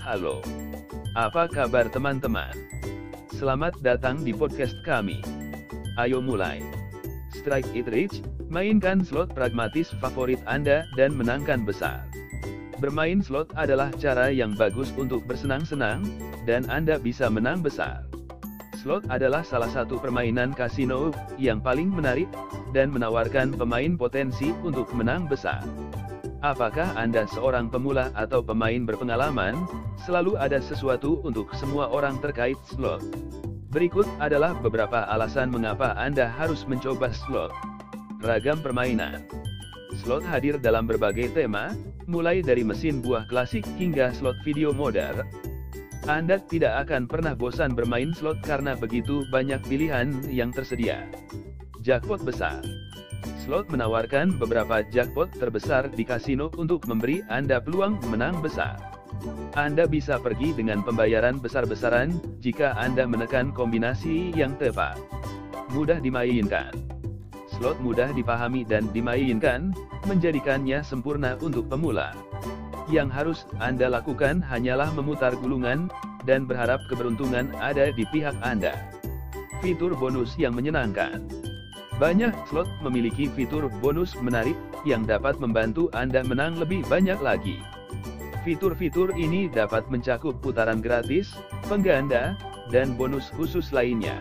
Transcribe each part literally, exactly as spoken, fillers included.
Halo, apa kabar teman-teman? Selamat datang di podcast kami. Ayo mulai. Strike it rich, mainkan slot pragmatis favorit Anda dan menangkan besar. Bermain slot adalah cara yang bagus untuk bersenang-senang, dan Anda bisa menang besar. Slot adalah salah satu permainan kasino yang paling menarik, dan menawarkan pemain potensi untuk menang besar. Apakah Anda seorang pemula atau pemain berpengalaman? Selalu ada sesuatu untuk semua orang terkait slot. Berikut adalah beberapa alasan mengapa Anda harus mencoba slot. Ragam permainan. Slot hadir dalam berbagai tema, mulai dari mesin buah klasik hingga slot video modern. Anda tidak akan pernah bosan bermain slot karena begitu banyak pilihan yang tersedia. Jackpot besar. Slot menawarkan beberapa jackpot terbesar di kasino untuk memberi Anda peluang menang besar. Anda bisa pergi dengan pembayaran besar-besaran jika Anda menekan kombinasi yang tepat. Mudah dimainkan. Slot mudah dipahami dan dimainkan, menjadikannya sempurna untuk pemula. Yang harus Anda lakukan hanyalah memutar gulungan, dan berharap keberuntungan ada di pihak Anda. Fitur bonus yang menyenangkan. Banyak slot memiliki fitur bonus menarik, yang dapat membantu Anda menang lebih banyak lagi. Fitur-fitur ini dapat mencakup putaran gratis, pengganda, dan bonus khusus lainnya.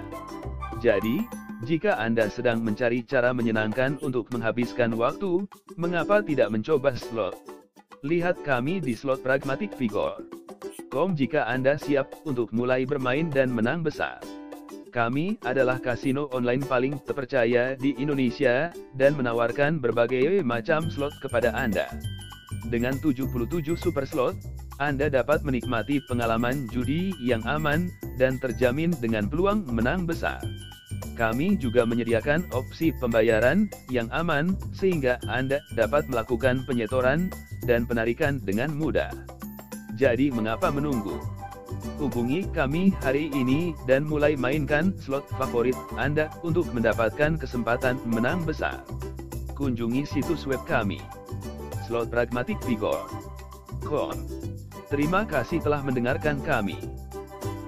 Jadi, jika Anda sedang mencari cara menyenangkan untuk menghabiskan waktu, mengapa tidak mencoba slot? Lihat kami di Slot Pragmatic Figure titik com jika Anda siap untuk mulai bermain dan menang besar. Kami adalah kasino online paling terpercaya di Indonesia, dan menawarkan berbagai macam slot kepada Anda. Dengan tujuh puluh tujuh super slot, Anda dapat menikmati pengalaman judi yang aman, dan terjamin dengan peluang menang besar. Kami juga menyediakan opsi pembayaran yang aman, sehingga Anda dapat melakukan penyetoran dan penarikan dengan mudah. Jadi mengapa menunggu? Hubungi kami hari ini dan mulai mainkan slot favorit Anda untuk mendapatkan kesempatan menang besar. Kunjungi situs web kami, slot pragmatic figure titik com. Terima kasih telah mendengarkan kami.